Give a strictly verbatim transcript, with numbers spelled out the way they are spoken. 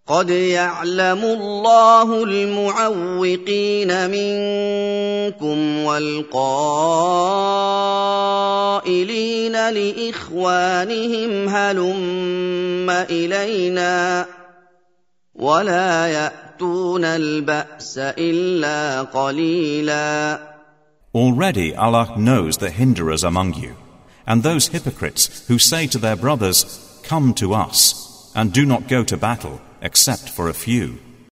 قد يعلم الله المعوقين منكم والقائلين لإخوانهم هلم إلينا ولا يأتون البأس إلا قليلا. Already Allah knows the hinderers among you, and those hypocrites who say to their brothers, "Come to us," and do not go to battle except for a few.